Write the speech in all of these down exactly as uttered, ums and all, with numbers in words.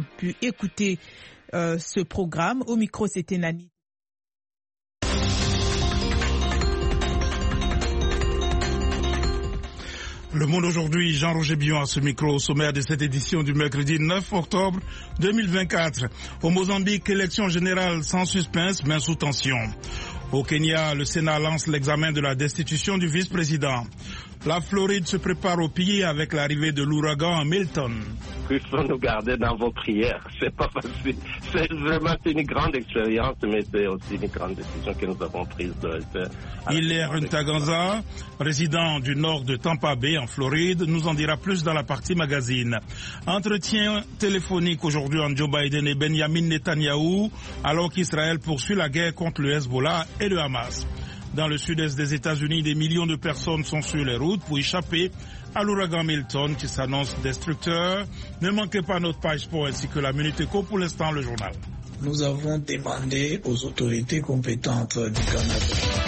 ont pu écouter euh, ce programme. Au micro, c'était Nani. Le Monde aujourd'hui, Jean-Roger Billon à ce micro au sommaire de cette édition du mercredi neuf octobre deux mille vingt-quatre. Au Mozambique, élection générale sans suspense mais sous tension. Au Kenya, le Sénat lance l'examen de la destitution du vice-président. La Floride se prépare au pire avec l'arrivée de l'ouragan Milton. Il faut nous garder dans vos prières. C'est pas facile. C'est vraiment une grande expérience, mais c'est aussi une grande décision que nous avons prise de le faire. Hilaire Ntaganza, résident du nord de Tampa Bay en Floride, nous en dira plus dans la partie magazine. Entretien téléphonique aujourd'hui entre Joe Biden et Benjamin Netanyahou, alors qu'Israël poursuit la guerre contre le Hezbollah et le Hamas. Dans le sud-est des États-Unis, des millions de personnes sont sur les routes pour échapper à l'ouragan Milton qui s'annonce destructeur. Ne manquez pas notre page sport ainsi que la Minute Éco. Pour l'instant, le journal. Nous avons demandé aux autorités compétentes du Canada.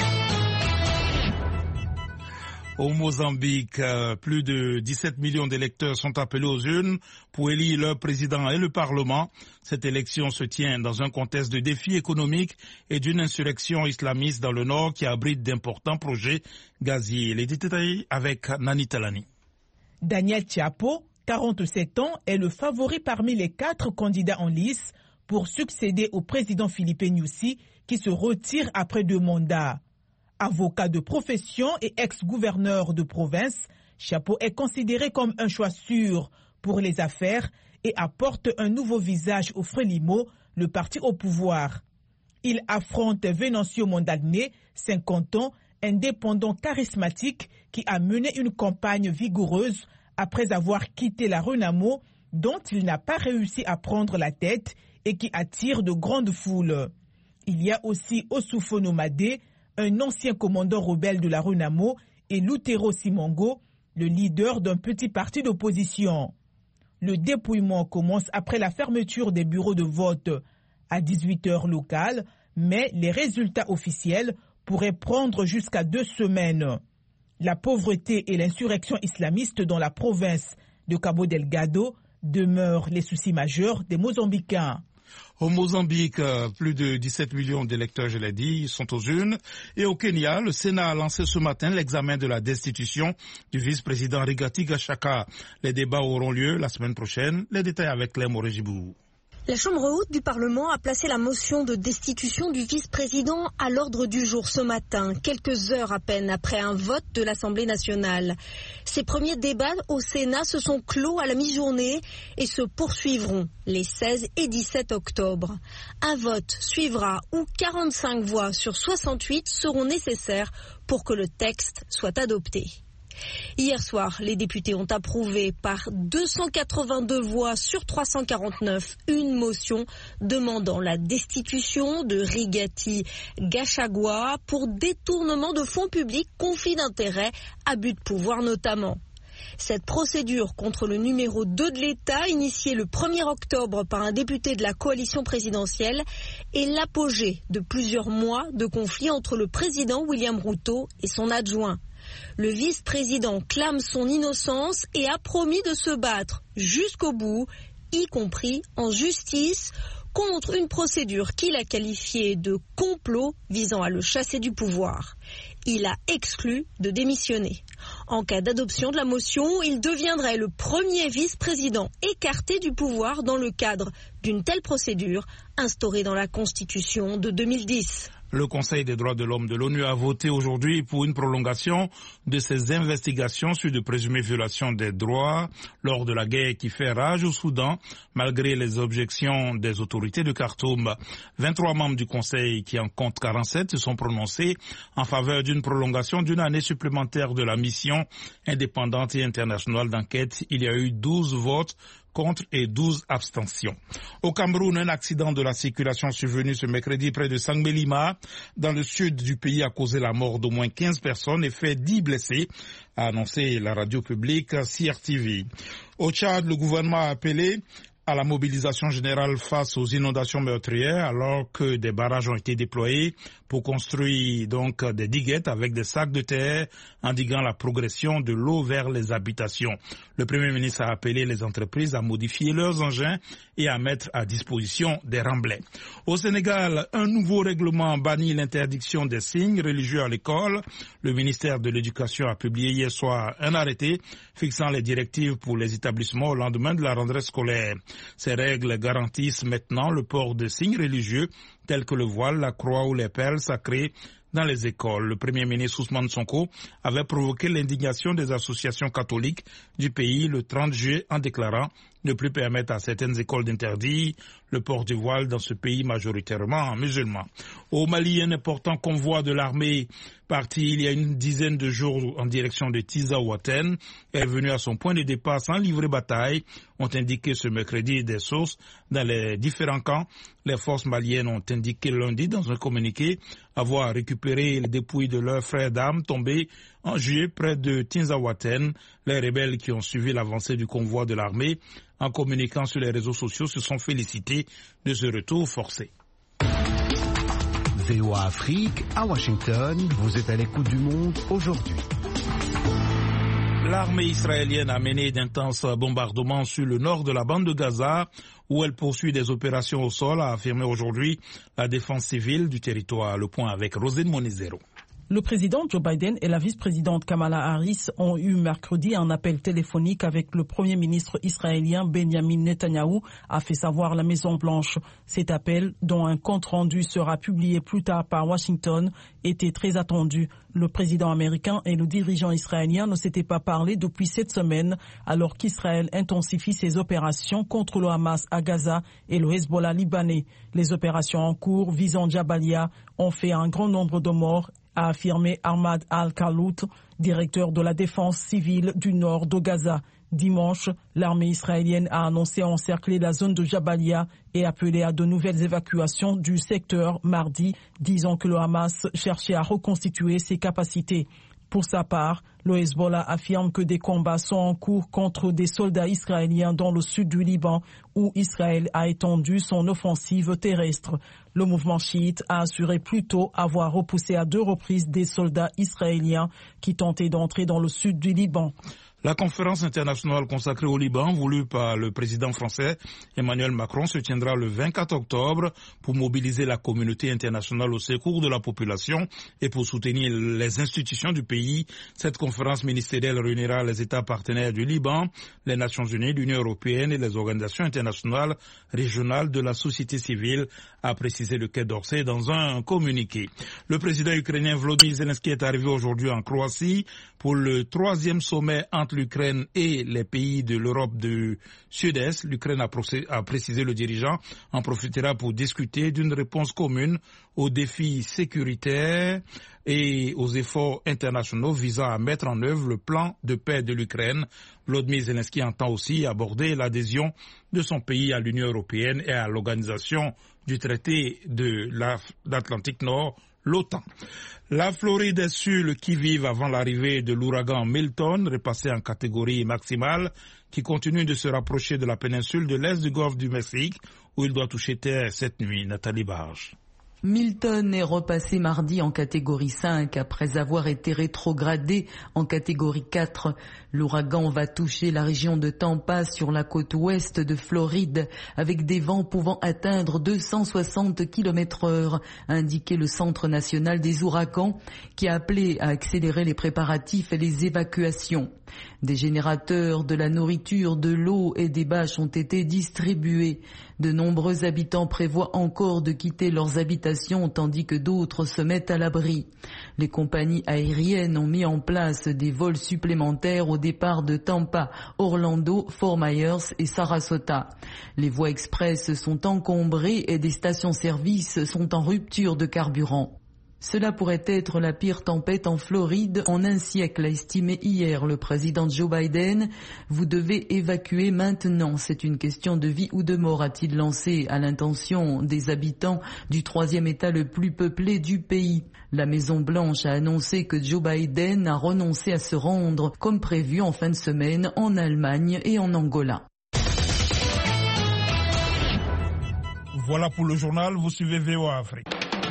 Au Mozambique, euh, plus de dix-sept millions d'électeurs sont appelés aux urnes pour élire leur président et le Parlement. Cette élection se tient dans un contexte de défis économiques et d'une insurrection islamiste dans le nord qui abrite d'importants projets gaziers. Les détails avec Nani Talani. Daniel Chapo, quarante-sept ans, est le favori parmi les quatre candidats en lice pour succéder au président Filipe Nyusi qui se retire après deux mandats. Avocat de profession et ex-gouverneur de province, Chapo est considéré comme un choix sûr pour les affaires et apporte un nouveau visage au Frelimo, le parti au pouvoir. Il affronte Venancio Mondlane, cinquante ans, indépendant charismatique qui a mené une campagne vigoureuse après avoir quitté la Renamo, dont il n'a pas réussi à prendre la tête et qui attire de grandes foules. Il y a aussi Osufono Madé, un ancien commandant rebelle de la Renamo, et Lutero Simongo, le leader d'un petit parti d'opposition. Le dépouillement commence après la fermeture des bureaux de vote à dix-huit heures locales, mais les résultats officiels pourraient prendre jusqu'à deux semaines. La pauvreté et l'insurrection islamiste dans la province de Cabo Delgado demeurent les soucis majeurs des Mozambicains. Au Mozambique, plus de dix-sept millions d'électeurs, je l'ai dit, sont aux urnes. Et au Kenya, le Sénat a lancé ce matin l'examen de la destitution du vice-président Rigathi Gachagua. Les débats auront lieu la semaine prochaine. Les détails avec Claire Morejibou. La Chambre haute du Parlement a placé la motion de destitution du vice-président à l'ordre du jour ce matin, quelques heures à peine après un vote de l'Assemblée nationale. Ces premiers débats au Sénat se sont clos à la mi-journée et se poursuivront les seize et dix-sept octobre. Un vote suivra où quarante-cinq voix sur soixante-huit seront nécessaires pour que le texte soit adopté. Hier soir, les députés ont approuvé par deux cent quatre-vingt-deux voix sur trois cent quarante-neuf une motion demandant la destitution de Rigathi Gachagua pour détournement de fonds publics, conflit d'intérêts, abus de pouvoir notamment. Cette procédure contre le numéro deux de l'État, initiée le premier octobre par un député de la coalition présidentielle, est l'apogée de plusieurs mois de conflit entre le président William Ruto et son adjoint. Le vice-président clame son innocence et a promis de se battre jusqu'au bout, y compris en justice, contre une procédure qu'il a qualifiée de complot visant à le chasser du pouvoir. Il a exclu de démissionner. En cas d'adoption de la motion, il deviendrait le premier vice-président écarté du pouvoir dans le cadre d'une telle procédure instaurée dans la Constitution de deux mille dix. Le Conseil des droits de l'homme de l'ONU a voté aujourd'hui pour une prolongation de ses investigations sur de présumées violations des droits lors de la guerre qui fait rage au Soudan, malgré les objections des autorités de Khartoum. vingt-trois membres du Conseil, qui en comptent quarante-sept, se sont prononcés en faveur d'une prolongation d'une année supplémentaire de la mission indépendante et internationale d'enquête. Il y a eu douze votes contre et douze abstentions. Au Cameroun, un accident de la circulation survenu ce mercredi près de Sangbélima, dans le sud du pays, a causé la mort d'au moins quinze personnes et fait dix blessés, a annoncé la radio publique C R T V. Au Tchad, le gouvernement a appelé à la mobilisation générale face aux inondations meurtrières, alors que des barrages ont été déployés pour construire donc des diguettes avec des sacs de terre, endiguant la progression de l'eau vers les habitations. Le Premier ministre a appelé les entreprises à modifier leurs engins et à mettre à disposition des remblais. Au Sénégal, un nouveau règlement bannit l'interdiction des signes religieux à l'école. Le ministère de l'Éducation a publié hier soir un arrêté fixant les directives pour les établissements au lendemain de la rentrée scolaire. Ces règles garantissent maintenant le port de signes religieux tels que le voile, la croix ou les perles sacrées dans les écoles. Le Premier ministre Ousmane Sonko avait provoqué l'indignation des associations catholiques du pays le trente juillet en déclarant ne plus permettre à certaines écoles d'interdire le port du voile dans ce pays majoritairement musulman. Au Mali, un important convoi de l'armée parti il y a une dizaine de jours en direction de Tizaouaten est venu à son point de départ sans livrer bataille, ont indiqué ce mercredi des sources dans les différents camps. Les forces maliennes ont indiqué lundi dans un communiqué avoir récupéré les dépouilles de leurs frères d'armes tombés en juillet près de Tizaouaten. Les rebelles qui ont suivi l'avancée du convoi de l'armée en communiquant sur les réseaux sociaux se sont félicités de ce retour forcé. V O A Afrique, à Washington, vous êtes à l'écoute du monde aujourd'hui. L'armée israélienne a mené d'intenses bombardements sur le nord de la bande de Gaza, où elle poursuit des opérations au sol, a affirmé aujourd'hui la défense civile du territoire. Le point avec Rosine Monizero. Le président Joe Biden et la vice-présidente Kamala Harris ont eu mercredi un appel téléphonique avec le premier ministre israélien Benjamin Netanyahou, a fait savoir la Maison-Blanche. Cet appel, dont un compte-rendu sera publié plus tard par Washington, était très attendu. Le président américain et le dirigeant israélien ne s'étaient pas parlé depuis cette semaine, alors qu'Israël intensifie ses opérations contre le Hamas à Gaza et le Hezbollah libanais. Les opérations en cours visant Jabalia ont fait un grand nombre de morts, a affirmé Ahmad Al-Khalout, directeur de la défense civile du nord de Gaza. Dimanche, l'armée israélienne a annoncé encercler la zone de Jabalia et appelé à de nouvelles évacuations du secteur mardi, disant que le Hamas cherchait à reconstituer ses capacités. Pour sa part, le Hezbollah affirme que des combats sont en cours contre des soldats israéliens dans le sud du Liban, où Israël a étendu son offensive terrestre. Le mouvement chiite a assuré plus tôt avoir repoussé à deux reprises des soldats israéliens qui tentaient d'entrer dans le sud du Liban. La conférence internationale consacrée au Liban, voulue par le président français Emmanuel Macron, se tiendra le vingt-quatre octobre pour mobiliser la communauté internationale au secours de la population et pour soutenir les institutions du pays. Cette conférence ministérielle réunira les États partenaires du Liban, les Nations Unies, l'Union européenne et les organisations internationales régionales de la société civile, a précisé le Quai d'Orsay dans un communiqué. Le président ukrainien Volodymyr Zelensky est arrivé aujourd'hui en Croatie pour le troisième sommet entre l'Ukraine et les pays de l'Europe du Sud-Est. L'Ukraine a, a précisé le dirigeant en profitera pour discuter d'une réponse commune aux défis sécuritaires et aux efforts internationaux visant à mettre en œuvre le plan de paix de l'Ukraine. Volodymyr Zelensky entend aussi aborder l'adhésion de son pays à l'Union européenne et à l'organisation du traité de l'Atlantique Nord, l'OTAN. La Floride est sur le qui-vive avant l'arrivée de l'ouragan Milton, repassé en catégorie maximale, qui continue de se rapprocher de la péninsule de l'Est du golfe du Mexique, où il doit toucher terre cette nuit. Nathalie Barge. Milton est repassé mardi en catégorie cinq après avoir été rétrogradé en catégorie quatre. L'ouragan va toucher la région de Tampa sur la côte ouest de Floride avec des vents pouvant atteindre deux cent soixante kilomètres heure, a indiqué le Centre national des ouragans qui a appelé à accélérer les préparatifs et les évacuations. Des générateurs, de la nourriture, de l'eau et des bâches ont été distribués. De nombreux habitants prévoient encore de quitter leurs habitations tandis que d'autres se mettent à l'abri. Les compagnies aériennes ont mis en place des vols supplémentaires au départ de Tampa, Orlando, Fort Myers et Sarasota. Les voies express sont encombrées et des stations-service sont en rupture de carburant. Cela pourrait être la pire tempête en Floride en un siècle, a estimé hier le président Joe Biden. Vous devez évacuer maintenant. C'est une question de vie ou de mort, a-t-il lancé à l'intention des habitants du troisième État le plus peuplé du pays. La Maison-Blanche a annoncé que Joe Biden a renoncé à se rendre comme prévu en fin de semaine en Allemagne et en Angola. Voilà pour le journal, vous suivez V O A Afrique.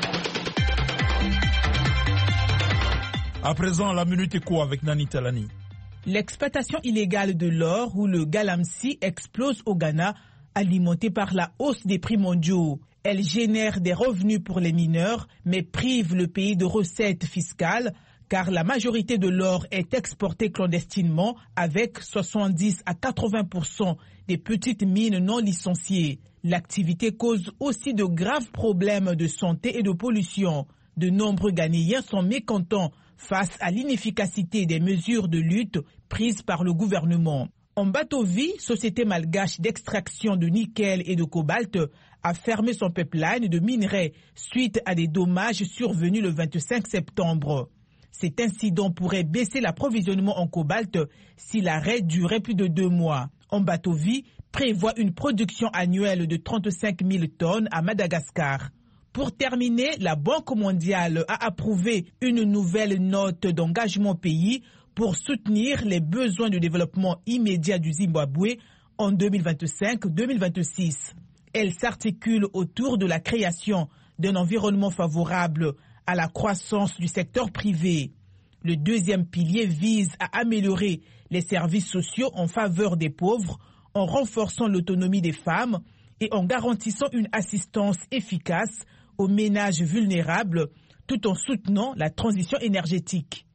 À présent, la Minute Éco avec Nani Talani. L'exploitation illégale de l'or ou le galamsey explose au Ghana, alimentée par la hausse des prix mondiaux. Elle génère des revenus pour les mineurs, mais prive le pays de recettes fiscales, car la majorité de l'or est exportée clandestinement avec soixante-dix à quatre-vingts pour cent des petites mines non licenciées. L'activité cause aussi de graves problèmes de santé et de pollution. De nombreux Ghanéens sont mécontents face à l'inefficacité des mesures de lutte prises par le gouvernement. Ambatovi, société malgache d'extraction de nickel et de cobalt, a fermé son pipeline de minerais suite à des dommages survenus le vingt-cinq septembre. Cet incident pourrait baisser l'approvisionnement en cobalt si l'arrêt durait plus de deux mois. Ambatovi prévoit une production annuelle de trente-cinq mille tonnes à Madagascar. Pour terminer, la Banque mondiale a approuvé une nouvelle note d'engagement pays pour soutenir les besoins de développement immédiat du Zimbabwe en deux mille vingt-cinq deux mille vingt-six. Elle s'articule autour de la création d'un environnement favorable à la croissance du secteur privé. Le deuxième pilier vise à améliorer les services sociaux en faveur des pauvres en renforçant l'autonomie des femmes et en garantissant une assistance efficace aux ménages vulnérables tout en soutenant la transition énergétique.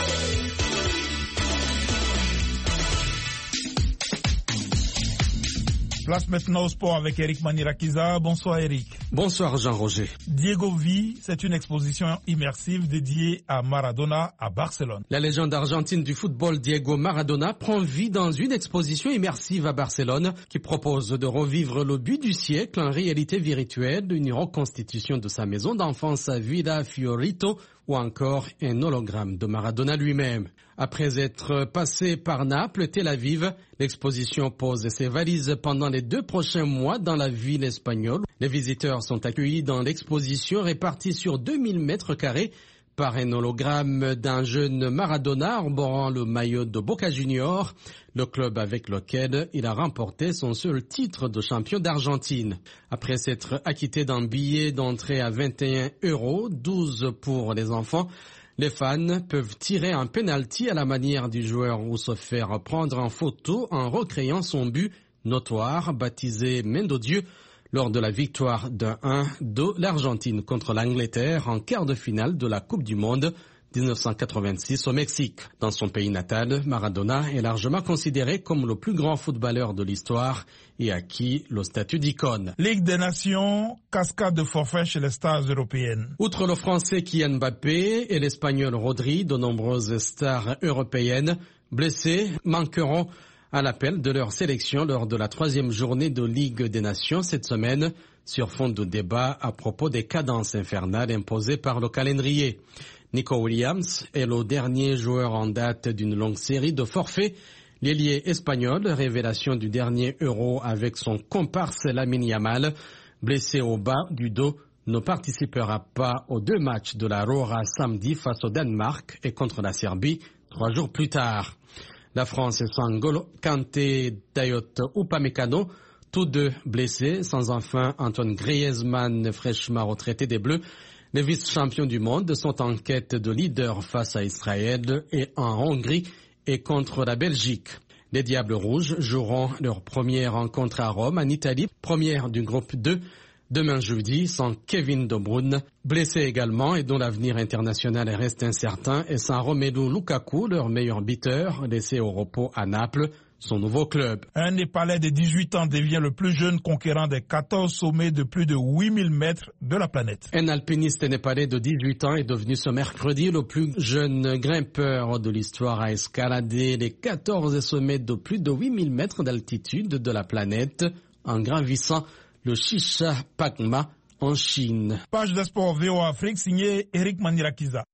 Place maintenant au sport avec Eric Manirakiza. Bonsoir Eric. Bonsoir Jean-Roger. Diego V, c'est une exposition immersive dédiée à Maradona à Barcelone. La légende argentine du football Diego Maradona prend vie dans une exposition immersive à Barcelone qui propose de revivre le but du siècle en réalité virtuelle, une reconstitution de sa maison d'enfance à Villa Fiorito ou encore un hologramme de Maradona lui-même. Après être passé par Naples et Tel Aviv, l'exposition pose ses valises pendant les deux prochains mois dans la ville espagnole. Les visiteurs sont accueillis dans l'exposition répartie sur deux mille mètres carrés par un hologramme d'un jeune Maradona arborant le maillot de Boca Juniors, le club avec lequel il a remporté son seul titre de champion d'Argentine. Après s'être acquitté d'un billet d'entrée à vingt et un euros, douze pour les enfants, les fans peuvent tirer un penalty à la manière du joueur ou se faire prendre en photo en recréant son but notoire baptisé Main de Dieu lors de la victoire d'un un de l'Argentine contre l'Angleterre en quart de finale de la Coupe du Monde dix-neuf cent quatre-vingt-six au Mexique. Dans son pays natal, Maradona est largement considéré comme le plus grand footballeur de l'histoire et acquis le statut d'icône. Ligue des Nations, cascade de forfait chez les stars européennes. Outre le français Kylian Mbappé et l'espagnol Rodri, de nombreuses stars européennes blessées manqueront à l'appel de leur sélection lors de la troisième journée de Ligue des Nations cette semaine, sur fond de débat à propos des cadences infernales imposées par le calendrier. Nico Williams est le dernier joueur en date d'une longue série de forfaits. L'ailier espagnol, révélation du dernier Euro avec son comparse Lamine Yamal, blessé au bas du dos, ne participera pas aux deux matchs de la Rora samedi face au Danemark et contre la Serbie trois jours plus tard. La France est sans N'Golo Kanté, Dayot Upamecano, tous deux blessés, sans enfin Antoine Griezmann, fraîchement retraité des Bleus. Les vice-champions du monde sont en quête de leader face à Israël et en Hongrie et contre la Belgique. Les Diables Rouges joueront leur première rencontre à Rome, en Italie, première du groupe deux, demain jeudi, sans Kevin De Bruyne, blessé également et dont l'avenir international reste incertain, et sans Romelu Lukaku, leur meilleur buteur, laissé au repos à Naples, son nouveau club. Un Népalais de dix-huit ans devient le plus jeune conquérant des quatorze sommets de plus de huit mille mètres de la planète. Un alpiniste népalais de dix-huit ans est devenu ce mercredi le plus jeune grimpeur de l'histoire à escalader les quatorze sommets de plus de huit mille mètres d'altitude de la planète en gravissant le Shisha Pakma en Chine. Page de sport V O A Afrique signée Eric Manirakiza.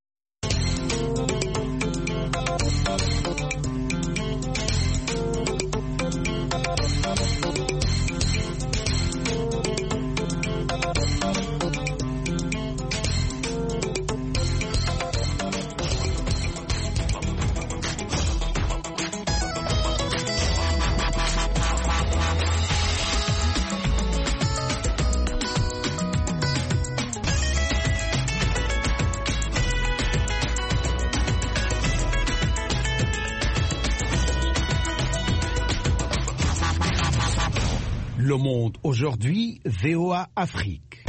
monde aujourd'hui, V O A Afrique.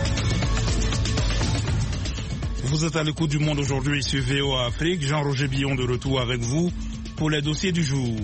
Vous êtes à l'écoute du Monde aujourd'hui sur V O A Afrique. Jean-Roger Billon de retour avec vous pour les dossiers du jour.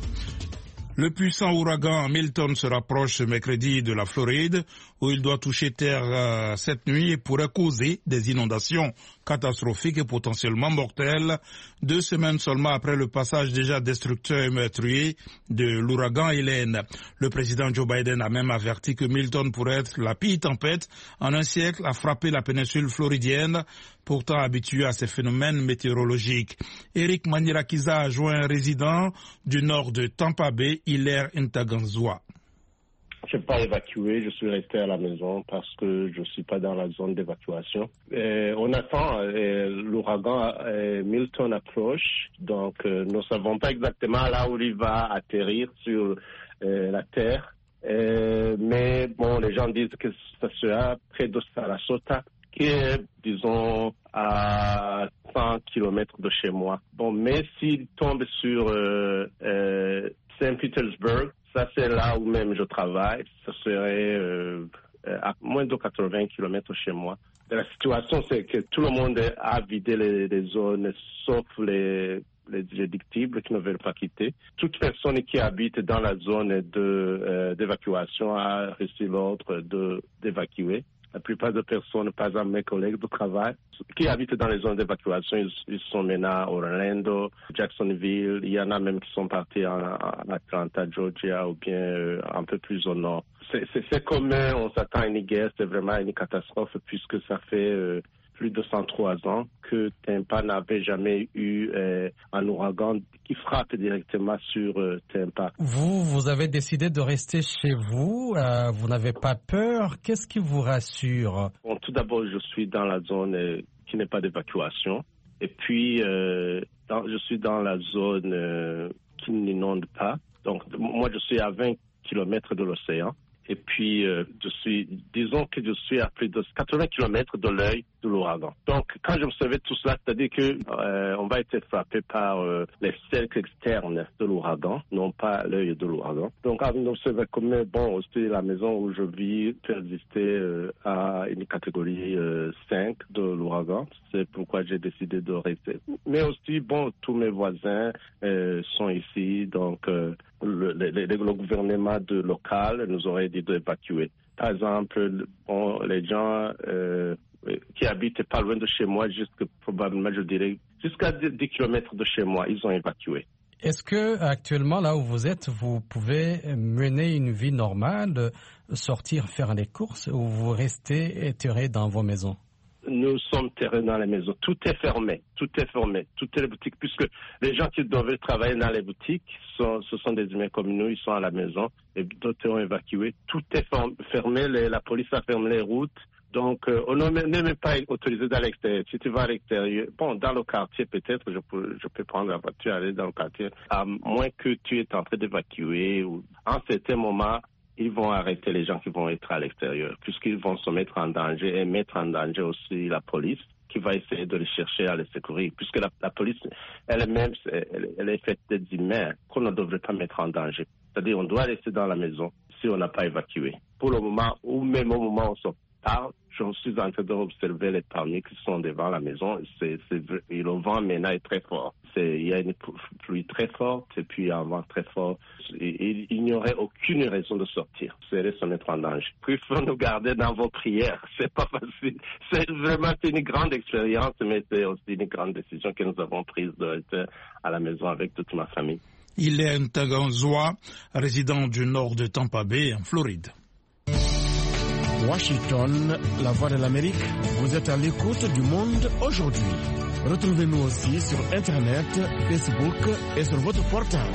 Le puissant ouragan Milton se rapproche ce mercredi de la Floride, où il doit toucher terre euh, cette nuit et pourrait causer des inondations catastrophiques et potentiellement mortelles, deux semaines seulement après le passage déjà destructeur et meurtrier de l'ouragan Hélène. Le président Joe Biden a même averti que Milton pourrait être la pire tempête en un siècle à frapper la péninsule floridienne, pourtant habitué à ces phénomènes météorologiques. Eric Manirakiza a joint un résident du nord de Tampa Bay, Hilaire Ntaganzwa. Je n'ai pas évacué, je suis resté à la maison parce que je ne suis pas dans la zone d'évacuation. Et on attend, et l'ouragan et Milton approche, donc euh, nous ne savons pas exactement là où il va atterrir sur euh, la terre. Euh, mais bon, les gens disent que ça sera près de Sarasota, qui est, disons, à cent kilomètres de chez moi. Bon, mais s'il tombe sur euh, euh, Saint-Pétersbourg, ça c'est là où même je travaille, ça serait euh, à moins de quatre-vingts kilomètres chez moi. La situation, c'est que tout le monde a vidé les, les zones, sauf les, les édictibles qui ne veulent pas quitter. Toute personne qui habite dans la zone de, euh, d'évacuation a reçu l'ordre de, d'évacuer. La plupart des personnes, par exemple mes collègues de travail, qui habitent dans les zones d'évacuation, ils, ils sont maintenant à Orlando, Jacksonville. Il y en a même qui sont partis en, en Atlanta, Georgia, ou bien euh, un peu plus au nord. C'est, c'est, c'est commun, on s'attend à une guerre, c'est vraiment une catastrophe puisque ça fait euh, plus de cent trois ans que Tampa n'avait jamais eu euh, un ouragan qui frappe directement sur euh, Tampa. Vous, vous avez décidé de rester chez vous, euh, vous n'avez pas peur, qu'est-ce qui vous rassure? Bon, tout d'abord, je suis dans la zone euh, qui n'est pas d'évacuation, et puis euh, dans, je suis dans la zone euh, qui n'inonde pas, donc moi je suis à vingt kilomètres de l'océan. Et puis, euh, je suis, disons que je suis à plus de quatre-vingts kilomètres de l'œil de l'ouragan. Donc, quand je observais tout cela, c'est-à-dire que euh, on va être frappé par euh, les cercles externes de l'ouragan, non pas l'œil de l'ouragan. Donc, on observait comme, bon, aussi la maison où je vis persistait euh, à une catégorie euh, cinq de l'ouragan. C'est pourquoi j'ai décidé de rester. Mais aussi, bon, tous mes voisins euh, sont ici, donc euh, le, le, le, le gouvernement de local nous aurait dit d'évacuer. Par exemple, bon, les gens euh, qui habitent pas loin de chez moi, jusqu'à probablement, je dirais, jusqu'à dix kilomètres de chez moi, ils ont évacué. Est-ce que actuellement, là où vous êtes, vous pouvez mener une vie normale, sortir faire les courses, ou vous restez éthéré dans vos maisons? Nous sommes terrés dans les maisons. Tout est fermé. Tout est fermé. Toutes les boutiques, puisque les gens qui devaient travailler dans les boutiques, sont, ce sont des humains comme nous, ils sont à la maison et d'autres ont évacué. Tout est fermé. Les, la police a fermé les routes. Donc, euh, on n'est même pas autorisé d'aller à l'extérieur. Si tu vas à l'extérieur, bon, dans le quartier, peut-être, je peux, je peux prendre la voiture, aller dans le quartier, à moins que tu es en train d'évacuer ou, en certains moments, ils vont arrêter les gens qui vont être à l'extérieur, puisqu'ils vont se mettre en danger et mettre en danger aussi la police, qui va essayer de les chercher à les secourir, puisque la, la police elle-même, elle, elle est faite d'humains qu'on ne devrait pas mettre en danger. C'est-à-dire, on doit rester dans la maison si on n'a pas évacué. Pour le moment, ou même au moment où on se parle, je suis en train d'observer les palmiers qui sont devant la maison. C'est, c'est, et le vent maintenant est très fort. C'est, il y a une pluie très forte et puis un vent très fort. Et, il n'y aurait aucune raison de sortir. C'est se mettre en danger. Il faut nous garder dans vos prières. C'est pas facile. C'est vraiment une grande expérience, mais c'est aussi une grande décision que nous avons prise de rester à la maison avec toute ma famille. Il est Ntaganzwa, résident du nord de Tampa Bay, en Floride. Washington, la voix de l'Amérique, vous êtes à l'écoute du Monde aujourd'hui. Retrouvez-nous aussi sur Internet, Facebook et sur votre portable.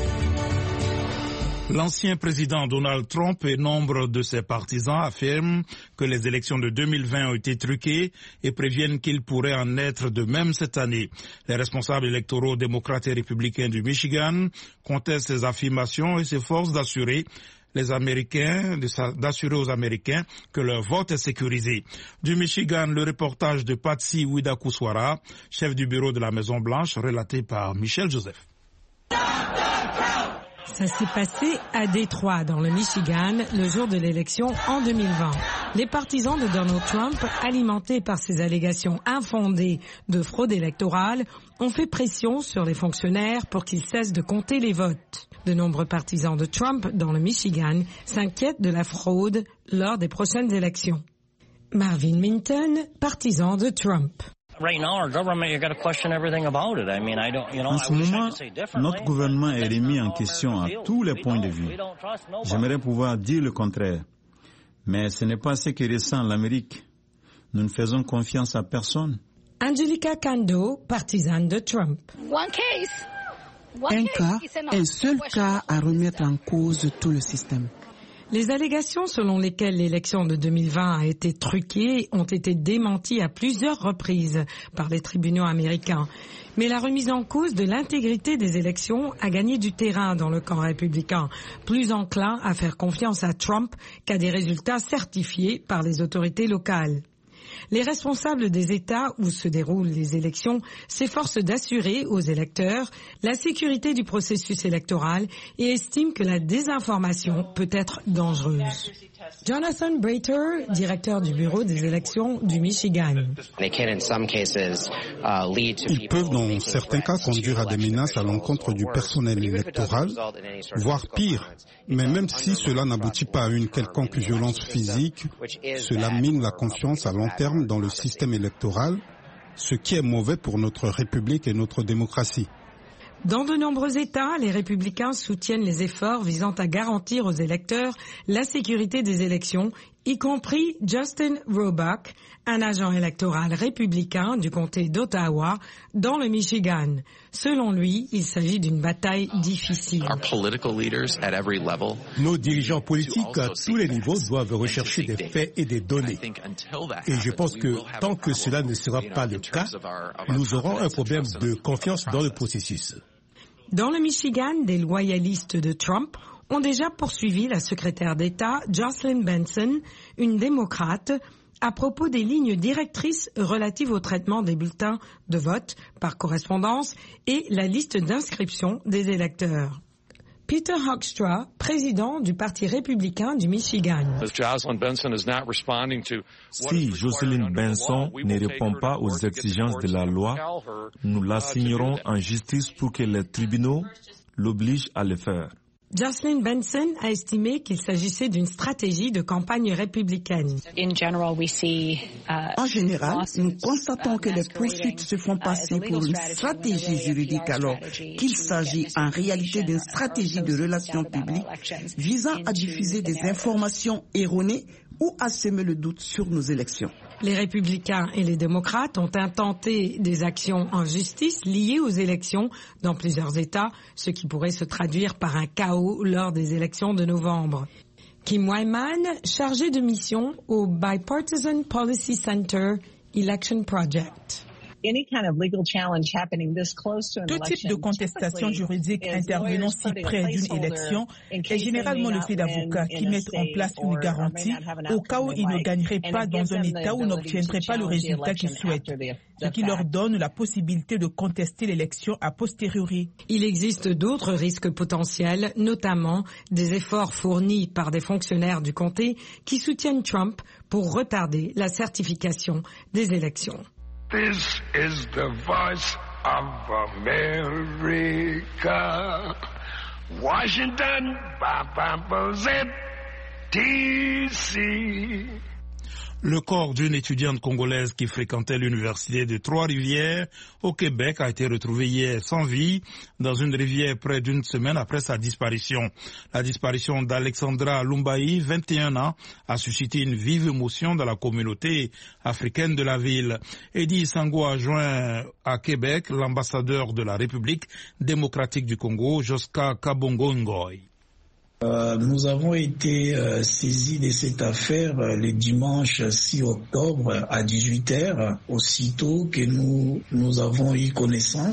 L'ancien président Donald Trump et nombre de ses partisans affirment que les élections de deux mille vingt ont été truquées et préviennent qu'il pourrait en être de même cette année. Les responsables électoraux démocrates et républicains du Michigan contestent ces affirmations et s'efforcent d'assurer les Américains, d'assurer aux Américains que leur vote est sécurisé. Du Michigan, le reportage de Patsy Widakuswara, chef du bureau de la Maison-Blanche, relaté par Michel Joseph. Ça s'est passé à Détroit, dans le Michigan, le jour de l'élection en deux mille vingt. Les partisans de Donald Trump, alimentés par ces allégations infondées de fraude électorale, ont fait pression sur les fonctionnaires pour qu'ils cessent de compter les votes. De nombreux partisans de Trump dans le Michigan s'inquiètent de la fraude lors des prochaines élections. Marvin Minton, partisan de Trump. En ce moment, notre gouvernement est remis en question à tous les points de vue. J'aimerais pouvoir dire le contraire. Mais ce n'est pas ce qui ressent l'Amérique. Nous ne faisons confiance à personne. Angelica Kando, partisane de Trump. Un cas, un seul cas à remettre en cause tout le système. Les allégations selon lesquelles l'élection de deux mille vingt a été truquée ont été démenties à plusieurs reprises par les tribunaux américains. Mais la remise en cause de l'intégrité des élections a gagné du terrain dans le camp républicain, plus enclin à faire confiance à Trump qu'à des résultats certifiés par les autorités locales. Les responsables des États où se déroulent les élections s'efforcent d'assurer aux électeurs la sécurité du processus électoral et estiment que la désinformation peut être dangereuse. Jonathan Brater, directeur du bureau des élections du Michigan. Ils peuvent dans certains cas conduire à des menaces à l'encontre du personnel électoral, voire pire. Mais même si cela n'aboutit pas à une quelconque violence physique, cela mine la confiance à long terme dans le système électoral, ce qui est mauvais pour notre République et notre démocratie. Dans de nombreux États, les républicains soutiennent les efforts visant à garantir aux électeurs la sécurité des élections, y compris Justin Roebuck, un agent électoral républicain du comté d'Ottawa, dans le Michigan. Selon lui, il s'agit d'une bataille difficile. Nos dirigeants politiques à tous les niveaux doivent rechercher des faits et des données. Et je pense que tant que cela ne sera pas le cas, nous aurons un problème de confiance dans le processus. Dans le Michigan, des loyalistes de Trump ont déjà poursuivi la secrétaire d'État Jocelyn Benson, une démocrate, à propos des lignes directrices relatives au traitement des bulletins de vote par correspondance et la liste d'inscription des électeurs. Peter Hoekstra, président du Parti républicain du Michigan. Si Jocelyn Benson ne répond pas aux exigences de la loi, nous l'assignerons en justice pour que les tribunaux l'obligent à le faire. Jocelyn Benson a estimé qu'il s'agissait d'une stratégie de campagne républicaine. En général, nous constatons que les poursuites se font passer pour une stratégie juridique alors qu'il s'agit en réalité d'une stratégie de relations publiques visant à diffuser des informations erronées ou à semer le doute sur nos élections. Les républicains et les démocrates ont intenté des actions en justice liées aux élections dans plusieurs États, ce qui pourrait se traduire par un chaos lors des élections de novembre. Kim Wyman, chargé de mission au Bipartisan Policy Center Election Project. Tout type de contestation juridique intervenant si près d'une élection est généralement le fait d'avocats qui mettent en place une garantie au cas où ils ne gagneraient pas dans un État ou n'obtiendraient pas le résultat qu'ils souhaitent, ce qui leur donne la possibilité de contester l'élection a posteriori. Il existe d'autres risques potentiels, notamment des efforts fournis par des fonctionnaires du comté qui soutiennent Trump pour retarder la certification des élections. This is the voice of America. Washington, D C Le corps d'une étudiante congolaise qui fréquentait l'université de Trois-Rivières au Québec a été retrouvé hier sans vie dans une rivière près d'une semaine après sa disparition. La disparition d'Alexandra Lumbayi, vingt et un ans, a suscité une vive émotion dans la communauté africaine de la ville. Eddie Sango a joint à Québec l'ambassadeur de la République démocratique du Congo, Joska Kabongo Ngoy. Euh, nous avons été euh, saisis de cette affaire euh, le dimanche six octobre à dix-huit heures, aussitôt que nous, nous avons eu connaissance.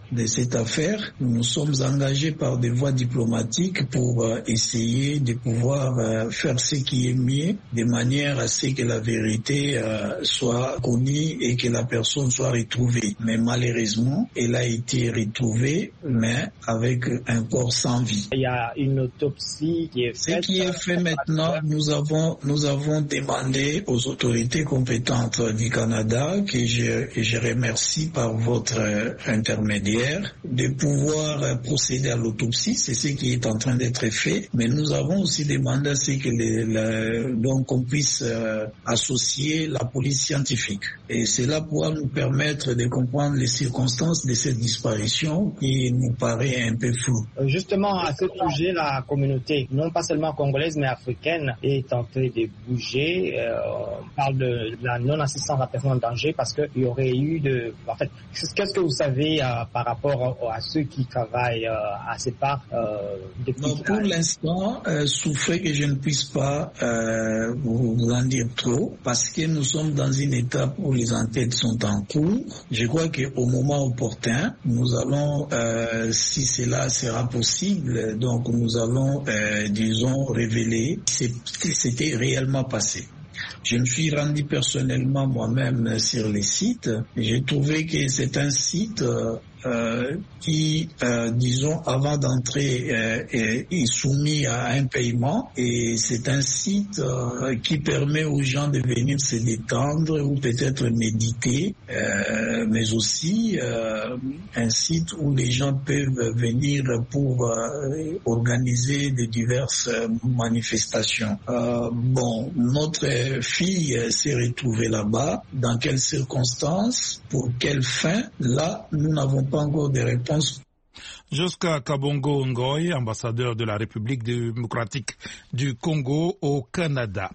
de cette affaire. Nous nous sommes engagés par des voies diplomatiques pour euh, essayer de pouvoir euh, faire ce qui est mieux, de manière à ce que la vérité euh, soit connue et que la personne soit retrouvée. Mais malheureusement, elle a été retrouvée, mais avec un corps sans vie. Il y a une autopsie qui est faite. Ce qui est fait maintenant, nous avons, nous avons demandé aux autorités compétentes du Canada, que je, je remercie par votre intermédiaire, de pouvoir procéder à l'autopsie. C'est ce qui est en train d'être fait. Mais nous avons aussi demandé à ce que les, la, donc on puisse euh, associer la police scientifique. Et cela pourra nous permettre de comprendre les circonstances de cette disparition qui nous paraît un peu floue. Justement, à ce sujet, la communauté, non pas seulement congolaise, mais africaine, est en train de bouger. Euh, on parle de la non-assistance à la personne en danger parce qu'il y aurait eu de... En fait, qu'est-ce que vous savez euh, par rapport à, à ceux qui travaillent euh, à ces parts euh, depuis... Non, pour l'instant, euh, souffrez que je ne puisse pas euh, vous, vous en dire trop, parce que nous sommes dans une étape où les enquêtes sont en cours. Je crois qu'au moment opportun, nous allons, euh, si cela sera possible, donc nous allons, euh, disons, révéler ce qui s'était réellement passé. Je me suis rendu personnellement moi-même sur les sites. J'ai trouvé que c'est un site euh, euh, qui, euh, disons, avant d'entrer, euh, est, est soumis à un paiement. Et c'est un site euh, qui permet aux gens de venir se détendre ou peut-être méditer, euh, mais aussi euh, un site où les gens peuvent venir pour euh, organiser de diverses manifestations. Euh, bon, notre fille s'est retrouvée là-bas. Dans quelles circonstances? Pour quelle fin? Là, nous n'avons pas encore de réponse. Jusqu'à Kabongo Ngoy, ambassadeur de la République démocratique du Congo au Canada.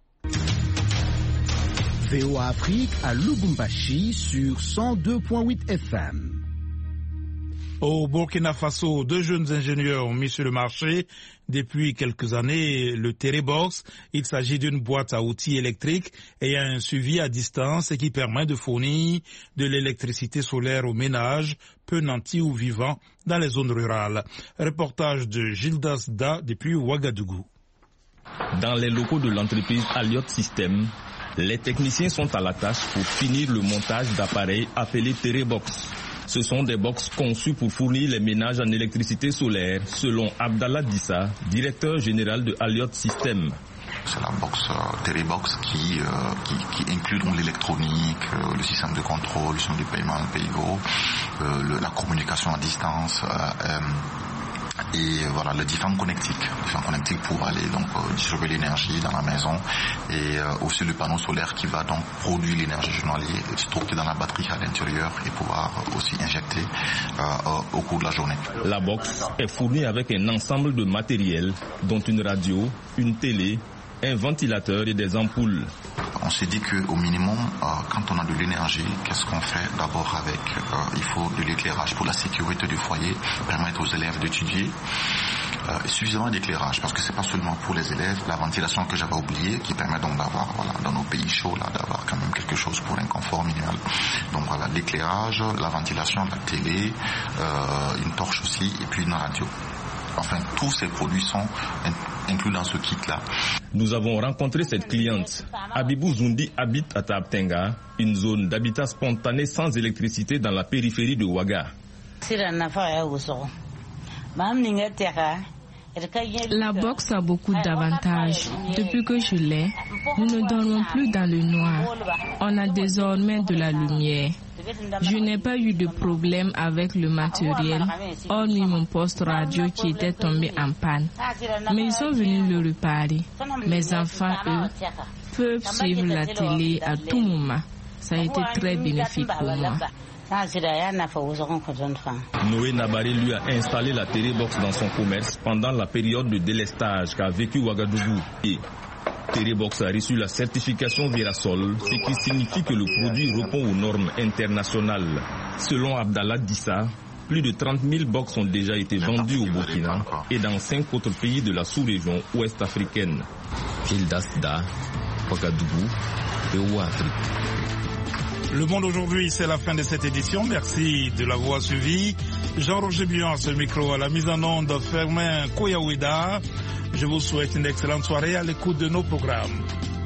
V O A Afrique à Lubumbashi sur cent deux virgule huit F M. Au Burkina Faso, deux jeunes ingénieurs ont mis sur le marché depuis quelques années le Terebox. Il s'agit d'une boîte à outils électrique ayant un suivi à distance et qui permet de fournir de l'électricité solaire aux ménages, peu nantis ou vivants, dans les zones rurales. Reportage de Gildas Da depuis Ouagadougou. Dans les locaux de l'entreprise Alliot System, les techniciens sont à la tâche pour finir le montage d'appareils appelés Terebox. Ce sont des box conçus pour fournir les ménages en électricité solaire, selon Abdallah Dissa, directeur général de Alliot System. C'est la box euh, Terebox qui, euh, qui, qui inclut donc l'électronique, euh, le système de contrôle, le système de paiement, le Paygo, euh, le, la communication à distance. Euh, euh, Et voilà, le différent connectique, le différent connectique pour aller donc euh, distribuer l'énergie dans la maison et euh, aussi le panneau solaire qui va donc produire l'énergie journalière, stocker dans la batterie à l'intérieur et pouvoir aussi injecter euh, euh, au cours de la journée. La box est fournie avec un ensemble de matériel, dont une radio, une télé, un ventilateur et des ampoules. On s'est dit qu'au minimum, euh, quand on a de l'énergie, qu'est-ce qu'on fait d'abord avec euh, il faut de l'éclairage pour la sécurité du foyer, permettre aux élèves d'étudier. Euh, suffisamment d'éclairage, parce que c'est pas seulement pour les élèves, la ventilation que j'avais oubliée, qui permet donc d'avoir, voilà, dans nos pays chauds, là, d'avoir quand même quelque chose pour un confort minimal. Donc voilà, l'éclairage, la ventilation, la télé, euh, une torche aussi, et puis une radio. Enfin, tous ces produits sont inclus dans ce kit-là. Nous avons rencontré cette cliente. Abibou Zundi habite à Tabtenga, une zone d'habitat spontané sans électricité dans la périphérie de Ouaga. La box a beaucoup d'avantages. Depuis que je l'ai, nous ne dormons plus dans le noir. On a désormais de la lumière. Je n'ai pas eu de problème avec le matériel, hormis mon poste radio qui était tombé en panne. Mais ils sont venus le réparer. Mes enfants, eux, peuvent suivre la télé à tout moment. Ça a été très bénéfique pour moi. Noé Nabaré lui a installé la Terebox dans son commerce pendant la période de délestage qu'a vécu Ouagadougou. Et Terebox a reçu la certification Virasol, ce qui signifie que le produit répond aux normes internationales. Selon Abdallah Dissa, plus de trente mille box ont déjà été vendus au Burkina et dans cinq autres pays de la sous-région ouest africaine. Gildas Da, Ouagadougou, V O A Afrique. Le Monde aujourd'hui, c'est la fin de cette édition. Merci de l'avoir suivi. Jean-Roger Bion à ce micro, à la mise en onde, Fermin Koyaouida. Je vous souhaite une excellente soirée à l'écoute de nos programmes.